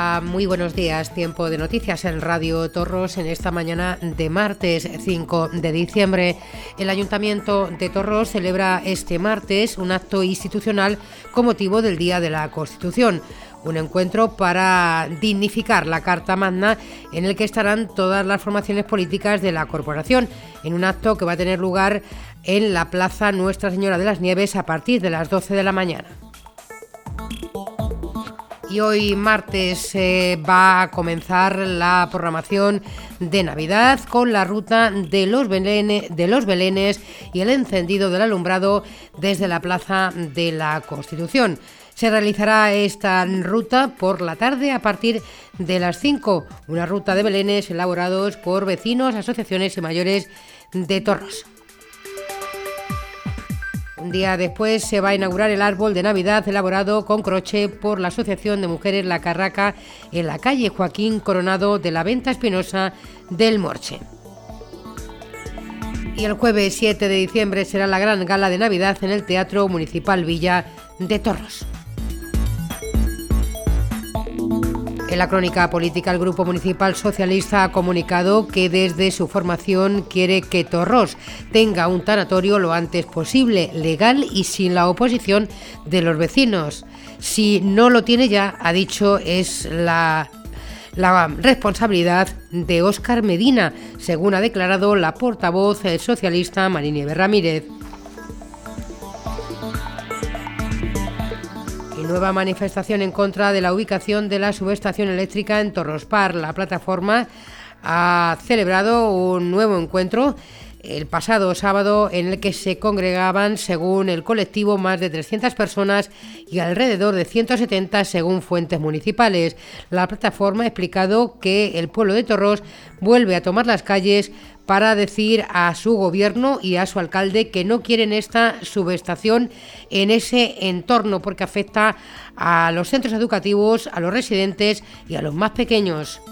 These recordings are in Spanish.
Hola, muy buenos días. Tiempo de noticias en Radio Torros en esta mañana de martes 5 de diciembre. El Ayuntamiento de Torros celebra este martes un acto institucional con motivo del Día de la Constitución. Un encuentro para dignificar la Carta Magna en el que estarán todas las formaciones políticas de la corporación, en un acto que va a tener lugar en la Plaza Nuestra Señora de las Nieves a partir de las 12 de la mañana. Y hoy martes va a comenzar la programación de Navidad con la ruta de los belenes y el encendido del alumbrado desde la Plaza de la Constitución. Se realizará esta ruta por la tarde a partir de las 5, una ruta de belenes elaborados por vecinos, asociaciones y mayores de Torros. Un día después se va a inaugurar el árbol de Navidad elaborado con croche por la Asociación de Mujeres La Carraca en la calle Joaquín Coronado de la Venta Espinosa del Morche. Y el jueves 7 de diciembre será la gran gala de Navidad en el Teatro Municipal Villa de Torros. En la crónica política, el Grupo Municipal Socialista ha comunicado que desde su formación quiere que Torros tenga un tanatorio lo antes posible, legal y sin la oposición de los vecinos. Si no lo tiene ya, ha dicho, es la responsabilidad de Óscar Medina, según ha declarado la portavoz socialista Marinieves Ramírez. Nueva manifestación en contra de la ubicación de la subestación eléctrica en Torrospar. La plataforma ha celebrado un nuevo encuentro el pasado sábado en el que se congregaban, según el colectivo, más de 300 personas y alrededor de 170 según fuentes municipales. La plataforma ha explicado que el pueblo de Torros vuelve a tomar las calles para decir a su gobierno y a su alcalde que no quieren esta subestación en ese entorno porque afecta a los centros educativos, a los residentes y a los más pequeños.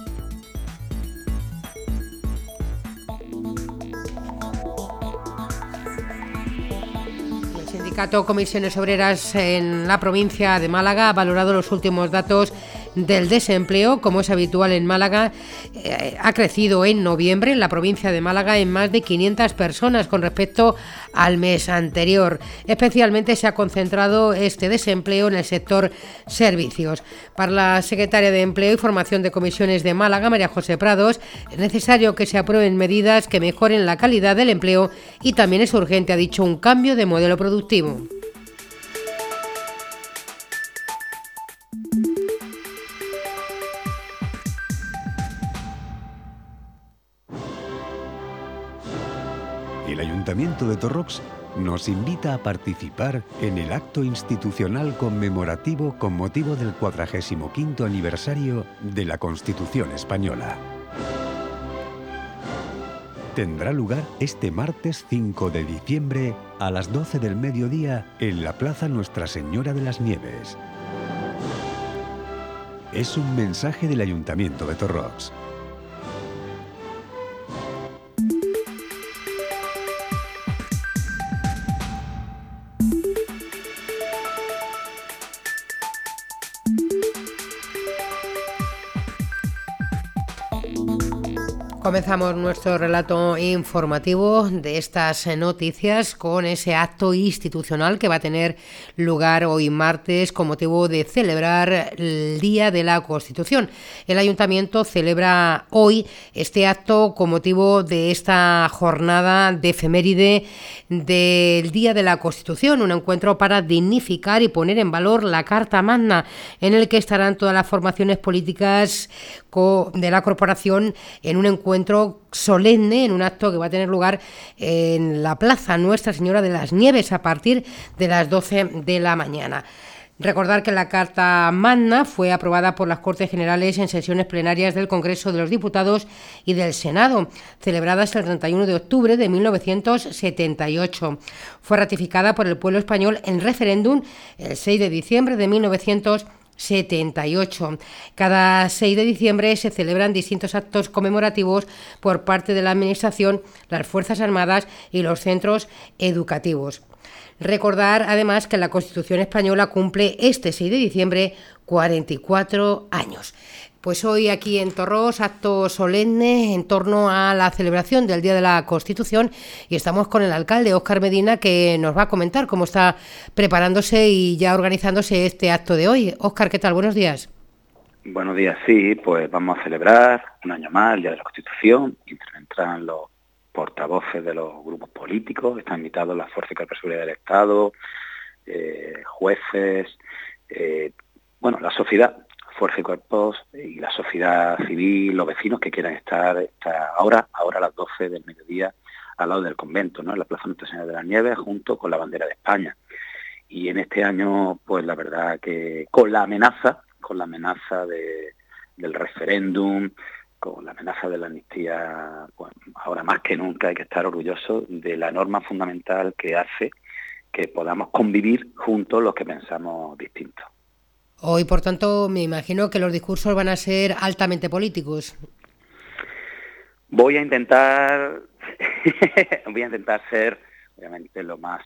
El sindicato Comisiones Obreras en la provincia de Málaga ha valorado los últimos datos del desempleo. Como es habitual en Málaga, ha crecido en noviembre en la provincia de Málaga en más de 500 personas con respecto al mes anterior. Especialmente se ha concentrado este desempleo en el sector servicios. Para la secretaria de Empleo y Formación de Comisiones de Málaga, María José Prados, es necesario que se aprueben medidas que mejoren la calidad del empleo y también es urgente, ha dicho, un cambio de modelo productivo. El Ayuntamiento de Torrox nos invita a participar en el acto institucional conmemorativo con motivo del 45º aniversario de la Constitución Española. Tendrá lugar este martes 5 de diciembre a las 12 del mediodía en la Plaza Nuestra Señora de las Nieves. Es un mensaje del Ayuntamiento de Torrox. Comenzamos nuestro relato informativo de estas noticias con ese acto institucional que va a tener lugar hoy martes con motivo de celebrar el Día de la Constitución. El Ayuntamiento celebra hoy este acto con motivo de esta jornada de efeméride del Día de la Constitución, un encuentro para dignificar y poner en valor la Carta Magna, en el que estarán todas las formaciones políticas de la corporación en un encuentro solemne, en un acto que va a tener lugar en la Plaza Nuestra Señora de las Nieves a partir de las 12 de la mañana. Recordar que la Carta Magna fue aprobada por las Cortes Generales en sesiones plenarias del Congreso de los Diputados y del Senado, celebradas el 31 de octubre de 1978. Fue ratificada por el pueblo español en referéndum el 6 de diciembre de 1978 78. Cada 6 de diciembre se celebran distintos actos conmemorativos por parte de la Administración, las Fuerzas Armadas y los centros educativos. Recordar, además, que la Constitución española cumple este 6 de diciembre 44 años. Pues hoy aquí en Torros, acto solemne en torno a la celebración del Día de la Constitución, y estamos con el alcalde, Óscar Medina, que nos va a comentar cómo está preparándose y ya organizándose este acto de hoy. Óscar, ¿qué tal? Buenos días. Buenos días, sí, pues vamos a celebrar un año más el Día de la Constitución. Entran los portavoces de los grupos políticos, están invitados las Fuerzas y Cuerpos de Seguridad del Estado, jueces, la sociedad, Fuerzas y Cuerpos y la sociedad civil, los vecinos que quieran estar ahora a las 12 del mediodía al lado del convento, ¿no?, en la Plaza Nuestra Señora de las Nieves, junto con la bandera de España. Y en este año, pues la verdad que con la amenaza del referéndum, con la amenaza de la amnistía, pues ahora más que nunca hay que estar orgullosos de la norma fundamental que hace que podamos convivir juntos los que pensamos distintos. Hoy, por tanto, me imagino que los discursos van a ser altamente políticos. Voy a intentar ser, obviamente, lo más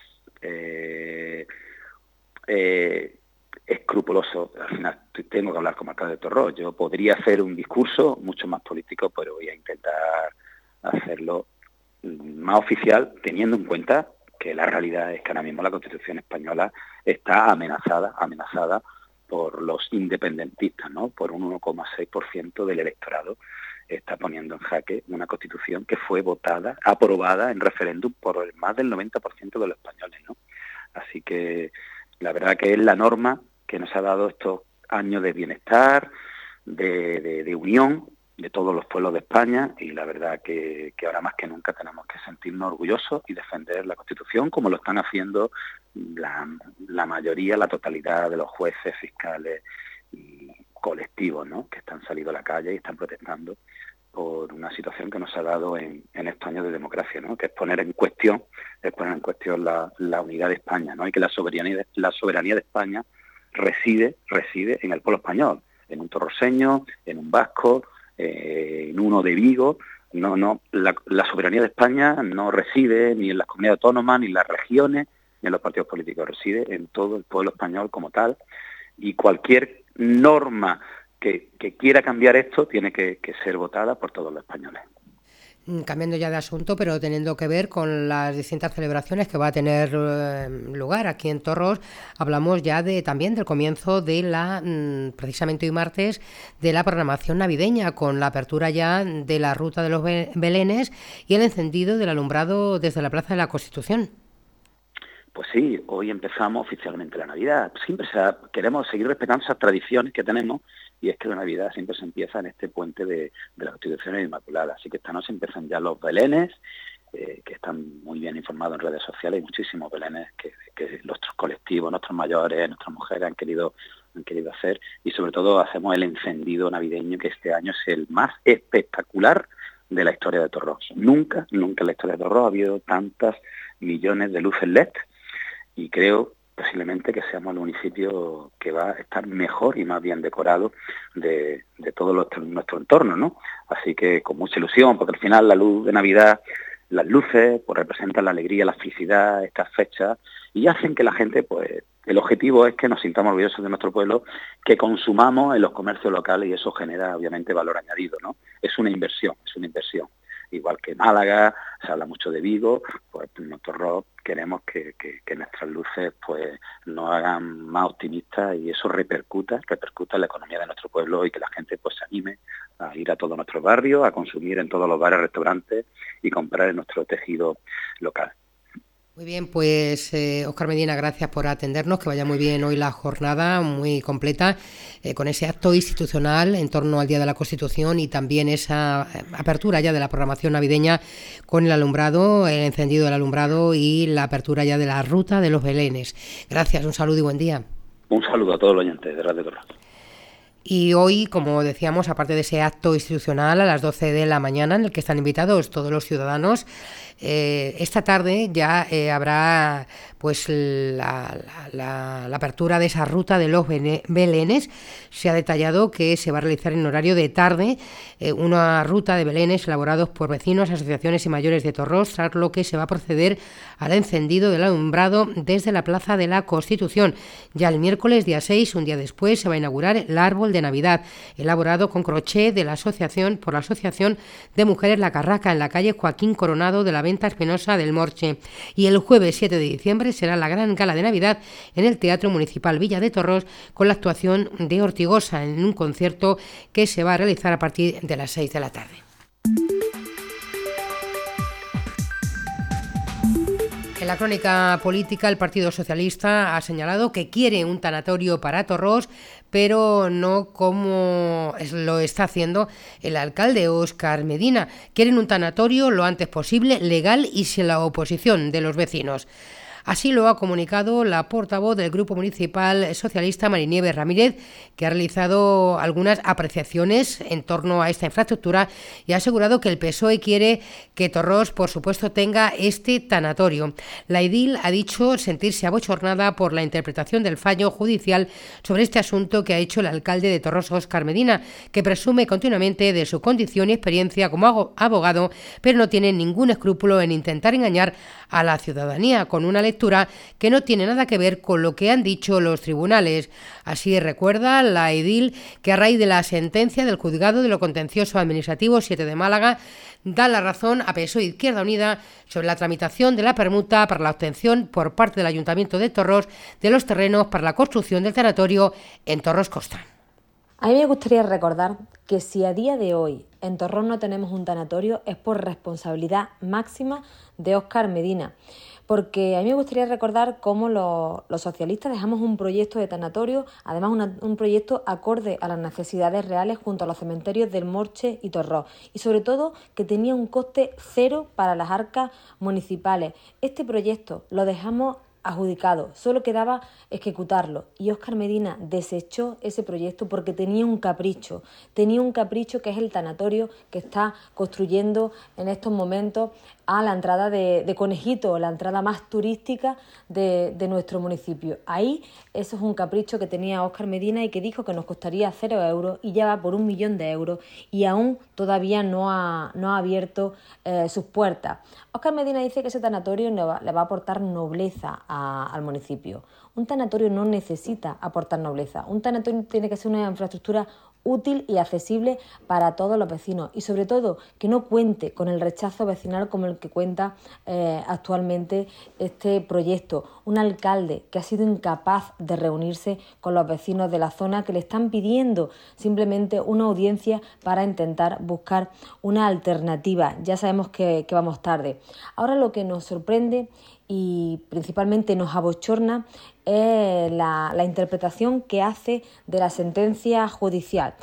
escrupuloso. Al final tengo que hablar como alcalde de Torros. Yo podría hacer un discurso mucho más político, pero voy a intentar hacerlo más oficial, teniendo en cuenta que la realidad es que ahora mismo la Constitución española está amenazada por los independentistas, ¿no? Por un 1,6% del electorado está poniendo en jaque una Constitución que fue aprobada en referéndum por más del 90% de los españoles, ¿no? Así que la verdad que es la norma que nos ha dado estos años de bienestar, de unión de todos los pueblos de España, y la verdad que ahora más que nunca tenemos que sentirnos orgullosos y defender la Constitución como lo están haciendo la mayoría, la totalidad de los jueces, fiscales y colectivos, ¿no?, que están saliendo a la calle y están protestando por una situación que nos ha dado en estos años de democracia, ¿no?, que es poner en cuestión la unidad de España, ¿no?, y que la soberanía de España reside en el pueblo español, en un torroseño, en un vasco, en uno de Vigo. La soberanía de España no reside ni en las comunidades autónomas, ni en las regiones, ni en los partidos políticos, reside en todo el pueblo español como tal, y cualquier norma que quiera cambiar esto tiene que ser votada por todos los españoles. Cambiando ya de asunto, pero teniendo que ver con las distintas celebraciones que va a tener lugar aquí en Torros, hablamos ya también del comienzo de precisamente hoy martes, de la programación navideña, con la apertura ya de la ruta de los belenes y el encendido del alumbrado desde la Plaza de la Constitución. Pues sí, hoy empezamos oficialmente la Navidad. Siempre queremos seguir respetando esas tradiciones que tenemos, y es que la Navidad siempre se empieza en este puente de la Constitución Inmaculada. Así que esta noche empiezan ya los belenes, que están muy bien informados en redes sociales. Hay muchísimos belenes que nuestros colectivos, nuestros mayores, nuestras mujeres han querido hacer, y sobre todo hacemos el encendido navideño, que este año es el más espectacular de la historia de Torros. Nunca en la historia de Torros ha habido tantas millones de luces LED, y creo posiblemente que seamos el municipio que va a estar mejor y más bien decorado de todo nuestro entorno, ¿no? Así que con mucha ilusión, porque al final la luz de Navidad, las luces, pues representan la alegría, la felicidad, estas fechas, y hacen que la gente, pues el objetivo es que nos sintamos orgullosos de nuestro pueblo, que consumamos en los comercios locales, y eso genera obviamente valor añadido, ¿no? Es una inversión. Igual que Málaga, se habla mucho de Vigo, pues nosotros queremos que nuestras luces pues nos hagan más optimistas, y eso repercuta en la economía de nuestro pueblo, y que la gente pues se anime a ir a todos nuestros barrios, a consumir en todos los bares, restaurantes y comprar en nuestro tejido local. Muy bien, pues Óscar Medina, gracias por atendernos, que vaya muy bien hoy la jornada, muy completa, con ese acto institucional en torno al Día de la Constitución, y también esa apertura ya de la programación navideña con el alumbrado, el encendido del alumbrado y la apertura ya de la ruta de los belenes. Gracias, un saludo y buen día. Un saludo a todos los oyentes de Radio Torros. Y hoy, como decíamos, aparte de ese acto institucional a las 12 de la mañana en el que están invitados todos los ciudadanos, esta tarde ya habrá pues la apertura de esa ruta de los belenes. Se ha detallado que se va a realizar en horario de tarde una ruta de belenes elaborados por vecinos, asociaciones y mayores de Torrós, tras lo que se va a proceder al encendido del alumbrado desde la Plaza de la Constitución. Ya el miércoles, día 6, un día después, se va a inaugurar el árbol de Navidad, elaborado con crochet de la asociación por la Asociación de Mujeres La Carraca, en la calle Joaquín Coronado de la Venta Espinosa del Morche. Y el jueves 7 de diciembre será la gran gala de Navidad en el Teatro Municipal Villa de Torrós, con la actuación de Ortigosa en un concierto que se va a realizar a partir de las 6 de la tarde. En la crónica política, el Partido Socialista ha señalado que quiere un tanatorio para Torrós, pero no como lo está haciendo el alcalde Óscar Medina. Quieren un tanatorio lo antes posible, legal y sin la oposición de los vecinos. Así lo ha comunicado la portavoz del Grupo Municipal Socialista, Marinieves Ramírez, que ha realizado algunas apreciaciones en torno a esta infraestructura y ha asegurado que el PSOE quiere que Torrós, por supuesto, tenga este tanatorio. La edil ha dicho sentirse abochornada por la interpretación del fallo judicial sobre este asunto que ha hecho el alcalde de Torrós, Óscar Medina, que presume continuamente de su condición y experiencia como abogado, pero no tiene ningún escrúpulo en intentar engañar a la ciudadanía con una lectura que no tiene nada que ver con lo que han dicho los tribunales. Así recuerda la edil que a raíz de la sentencia del Juzgado de lo Contencioso Administrativo 7 de Málaga da la razón a PSOE e Izquierda Unida sobre la tramitación de la permuta para la obtención por parte del Ayuntamiento de Torrós de los terrenos para la construcción del tanatorio en Torrós Costa. A mí me gustaría recordar que si a día de hoy en Torrós no tenemos un tanatorio es por responsabilidad máxima de Óscar Medina. Porque a mí me gustaría recordar cómo los socialistas dejamos un proyecto de tanatorio, además un proyecto acorde a las necesidades reales junto a los cementerios del Morche y Torrós. Y sobre todo que tenía un coste cero para las arcas municipales. Este proyecto lo dejamos adjudicado, solo quedaba ejecutarlo y Óscar Medina desechó ese proyecto porque tenía un capricho que es el tanatorio que está construyendo en estos momentos a la entrada de Conejito, la entrada más turística de nuestro municipio. Ahí eso es un capricho que tenía Óscar Medina y que dijo que nos costaría 0 euros y ya va por 1 millón de euros y aún todavía no ha abierto sus puertas. Óscar Medina dice que ese tanatorio le va a aportar nobleza al municipio. Un tanatorio no necesita aportar nobleza. Un tanatorio tiene que ser una infraestructura útil y accesible para todos los vecinos y sobre todo que no cuente con el rechazo vecinal como el que cuenta actualmente este proyecto. Un alcalde que ha sido incapaz de reunirse con los vecinos de la zona que le están pidiendo simplemente una audiencia para intentar buscar una alternativa. Ya sabemos que vamos tarde. Ahora lo que nos sorprende y principalmente nos abochorna es la interpretación que hace de la sentencia judicial.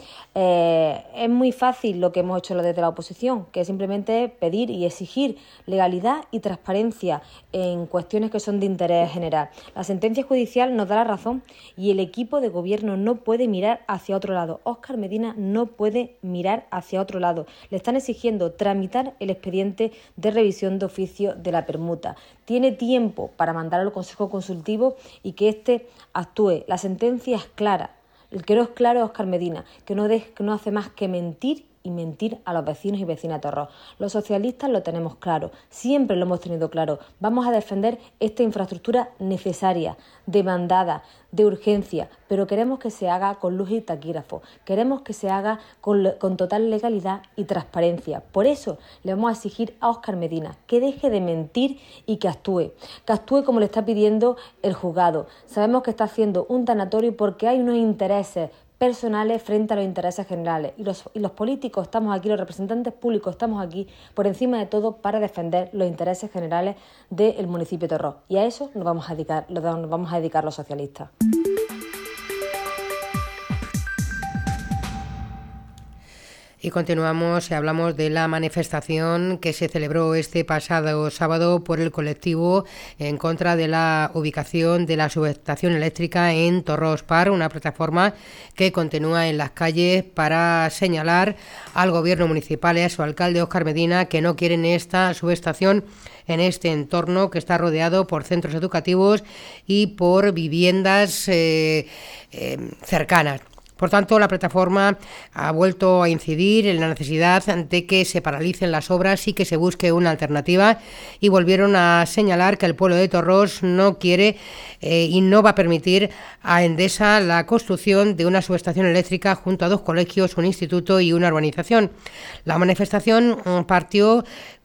Es muy fácil lo que hemos hecho desde la oposición, que es simplemente pedir y exigir legalidad y transparencia en cuestiones que son de interés general. La sentencia judicial nos da la razón y el equipo de gobierno no puede mirar hacia otro lado. Óscar Medina no puede mirar hacia otro lado. Le están exigiendo tramitar el expediente de revisión de oficio de la permuta. Tiene tiempo para mandar al Consejo Consultivo y que éste actúe. La sentencia es clara. El que no es claro es Óscar Medina, que no hace más que mentir y mentir a los vecinos y vecinas de Torrós. Los socialistas lo tenemos claro, siempre lo hemos tenido claro. Vamos a defender esta infraestructura necesaria, demandada, de urgencia, pero queremos que se haga con luz y taquígrafo, queremos que se haga con total legalidad y transparencia. Por eso le vamos a exigir a Óscar Medina que deje de mentir y que actúe como le está pidiendo el juzgado. Sabemos que está haciendo un tanatorio porque hay unos intereses personales frente a los intereses generales y los políticos estamos aquí, los representantes públicos estamos aquí por encima de todo para defender los intereses generales del municipio de Torrós y a eso nos vamos a dedicar los socialistas. Y continuamos y hablamos de la manifestación que se celebró este pasado sábado por el colectivo en contra de la ubicación de la subestación eléctrica en Torros Par, una plataforma que continúa en las calles para señalar al gobierno municipal y a su alcalde Óscar Medina que no quieren esta subestación en este entorno que está rodeado por centros educativos y por viviendas cercanas. Por tanto, la plataforma ha vuelto a incidir en la necesidad de que se paralicen las obras y que se busque una alternativa, y volvieron a señalar que el pueblo de Torros no quiere y no va a permitir a Endesa la construcción de una subestación eléctrica junto a 2 colegios, un instituto y una urbanización. La manifestación partió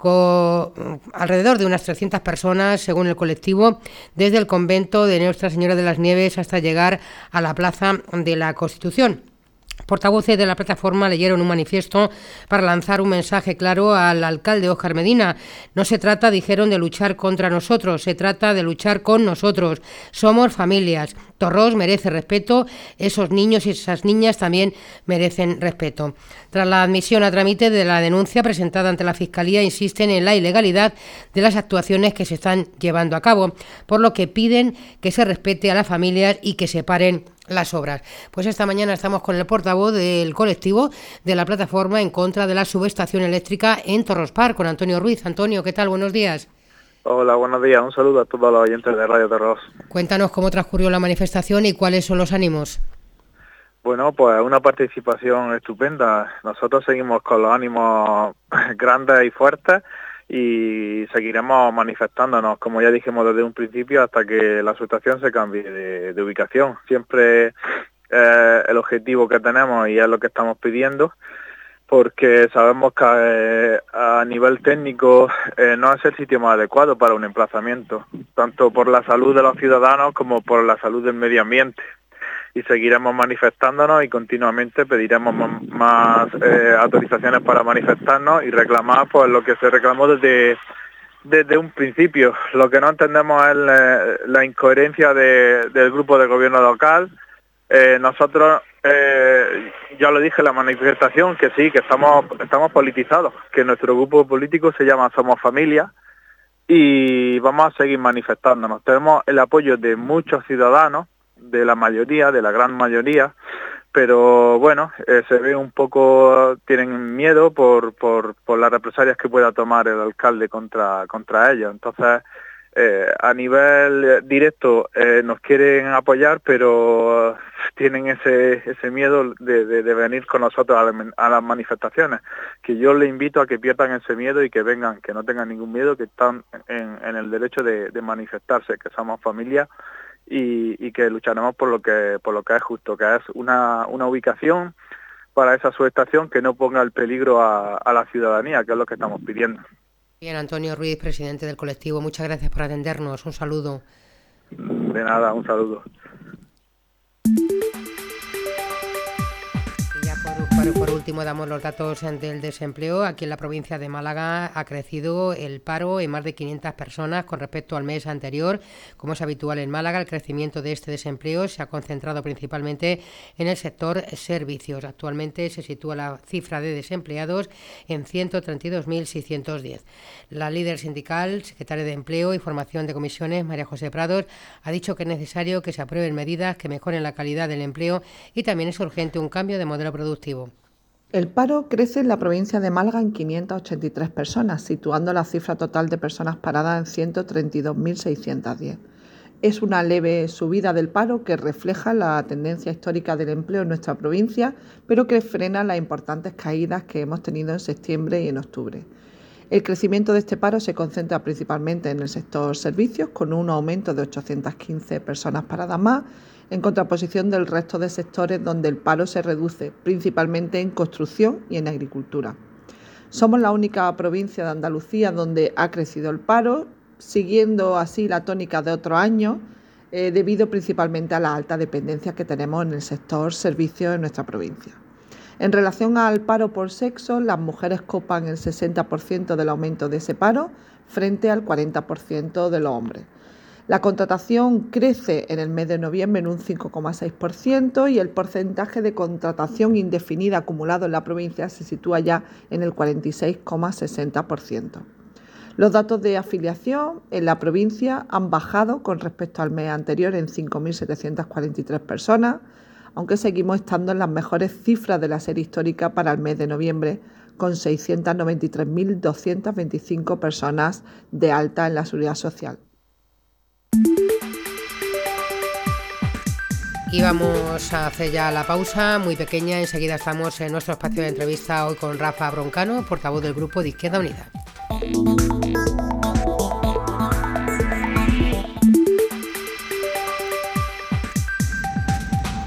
con alrededor de unas 300 personas, según el colectivo, desde el convento de Nuestra Señora de las Nieves hasta llegar a la Plaza de la Constitución. Portavoces de la plataforma leyeron un manifiesto para lanzar un mensaje claro al alcalde Óscar Medina. No se trata, dijeron, de luchar contra nosotros, se trata de luchar con nosotros. Somos familias. Torros merece respeto, esos niños y esas niñas también merecen respeto. Tras la admisión a trámite de la denuncia presentada ante la Fiscalía, insisten en la ilegalidad de las actuaciones que se están llevando a cabo, por lo que piden que se respete a las familias y que se paren las obras. Pues esta mañana estamos con el portavoz del colectivo de la plataforma en contra de la subestación eléctrica en Torros Par, con Antonio Ruiz. Antonio, ¿qué tal? Buenos días. Hola, buenos días. Un saludo a todos los oyentes de Radio Torros. Cuéntanos cómo transcurrió la manifestación y cuáles son los ánimos. Bueno, pues una participación estupenda. Nosotros seguimos con los ánimos grandes y fuertes y seguiremos manifestándonos, como ya dijimos desde un principio, hasta que la situación se cambie de ubicación. Siempre el objetivo que tenemos y es lo que estamos pidiendo, porque sabemos que a nivel técnico no es el sitio más adecuado para un emplazamiento, tanto por la salud de los ciudadanos como por la salud del medio ambiente. Y seguiremos manifestándonos y continuamente pediremos más autorizaciones para manifestarnos y reclamar pues lo que se reclamó desde un principio. Lo que no entendemos es la incoherencia del grupo de gobierno local. Nosotros, ya lo dije en la manifestación, que sí, que estamos politizados, que nuestro grupo político se llama Somos Familia y vamos a seguir manifestándonos. Tenemos el apoyo de muchos ciudadanos, de la mayoría, de la gran mayoría, pero bueno, se ve un poco, tienen miedo por las represalias que pueda tomar el alcalde contra ellos. Entonces, a nivel directo nos quieren apoyar, pero tienen ese miedo de venir con nosotros a las manifestaciones, que yo les invito a que pierdan ese miedo y que vengan, que no tengan ningún miedo, que están en el derecho de manifestarse, que somos familia y que lucharemos por lo que es justo, que es una ubicación para esa subestación que no ponga en peligro a la ciudadanía, que es lo que estamos pidiendo. Bien, Antonio Ruiz, presidente del colectivo, muchas gracias por atendernos. Un saludo. De nada, un saludo. Por último, damos los datos del desempleo. Aquí en la provincia de Málaga ha crecido el paro en más de 500 personas con respecto al mes anterior. Como es habitual en Málaga, el crecimiento de este desempleo se ha concentrado principalmente en el sector servicios. Actualmente se sitúa la cifra de desempleados en 132.610. La líder sindical, secretaria de Empleo y Formación de Comisiones, María José Prados, ha dicho que es necesario que se aprueben medidas que mejoren la calidad del empleo y también es urgente un cambio de modelo productivo. El paro crece en la provincia de Málaga en 583 personas, situando la cifra total de personas paradas en 132.610. Es una leve subida del paro que refleja la tendencia histórica del empleo en nuestra provincia, pero que frena las importantes caídas que hemos tenido en septiembre y en octubre. El crecimiento de este paro se concentra principalmente en el sector servicios, con un aumento de 815 personas paradas más, en contraposición del resto de sectores donde el paro se reduce, principalmente en construcción y en agricultura. Somos la única provincia de Andalucía donde ha crecido el paro, siguiendo así la tónica de otros años, debido principalmente a la alta dependencia que tenemos en el sector servicios en nuestra provincia. En relación al paro por sexo, las mujeres copan el 60% del aumento de ese paro frente al 40% de los hombres. La contratación crece en el mes de noviembre en un 5,6% y el porcentaje de contratación indefinida acumulado en la provincia se sitúa ya en el 46,60%. Los datos de afiliación en la provincia han bajado con respecto al mes anterior en 5.743 personas, aunque seguimos estando en las mejores cifras de la serie histórica para el mes de noviembre, con 693.225 personas de alta en la Seguridad Social. Y vamos a hacer ya la pausa muy pequeña. Enseguida estamos en nuestro espacio de entrevista hoy con Rafa Broncano, portavoz del Grupo de Izquierda Unida.